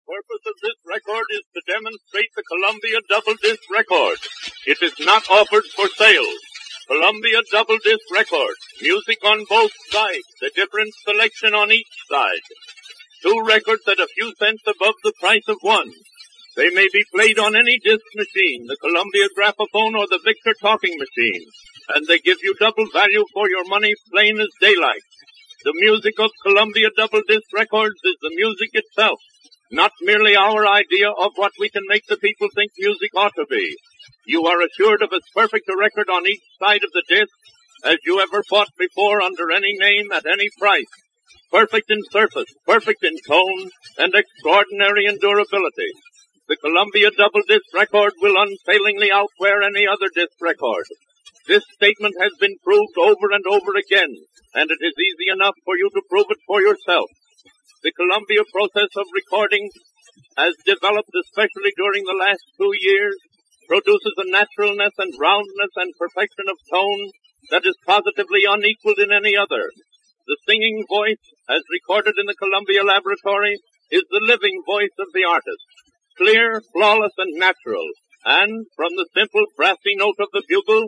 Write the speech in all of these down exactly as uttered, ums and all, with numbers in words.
purpose of this record is to demonstrate the Columbia Double Disc Record. It is not offered for sale. Columbia Double Disc Record. Music on both sides. A different selection on each side. Two records at a few cents above the price of one. They may be played on any disc machine, the Columbia Graphophone or the Victor Talking Machine. And they give you double value for your money, plain as daylight. The music of Columbia Double Disc Records is the music itself, not merely our idea of what we can make the people think music ought to be. You are assured of as perfect a record on each side of the disc as you ever bought before under any name at any price. Perfect in surface, perfect in tone, and extraordinary in durability. The Columbia Double Disc Record will unfailingly outwear any other disc record. This statement has been proved over and over again, and it is easy enough for you to prove it for yourself. The Columbia process of recording, as developed especially during the last two years, produces a naturalness and roundness and perfection of tone that is positively unequaled in any other. The singing voice, as recorded in the Columbia Laboratory, is the living voice of the artist, clear, flawless, and natural, and from the simple brassy note of the bugle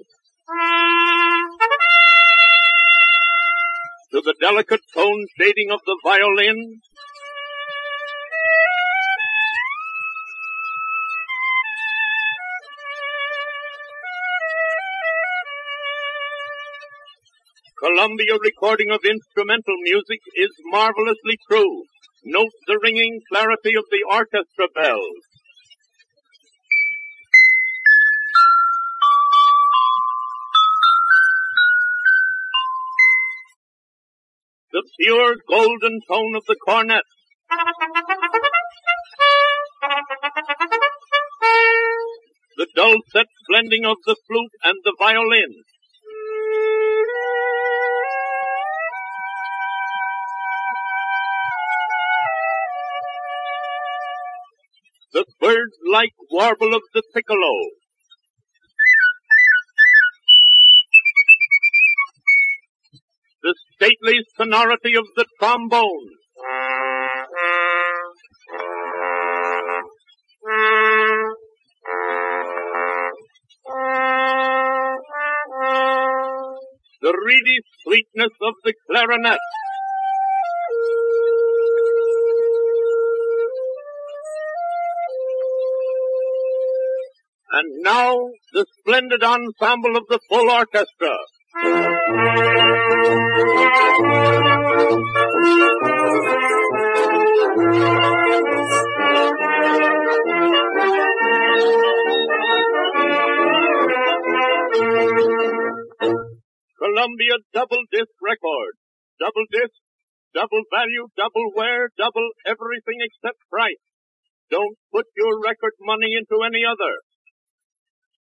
to the delicate tone shading of the violin, Columbia recording of instrumental music is marvelously true. Note the ringing clarity of the orchestra bells. The pure golden tone of the cornet. The dulcet blending of the flute and the violin. The bird-like warble of the piccolo. The stately sonority of the trombone. The reedy sweetness of the clarinet. And now, the splendid ensemble of the full orchestra. Columbia Double Disc Record. Double disc, double value, double wear, double everything except price. Don't put your record money into any other.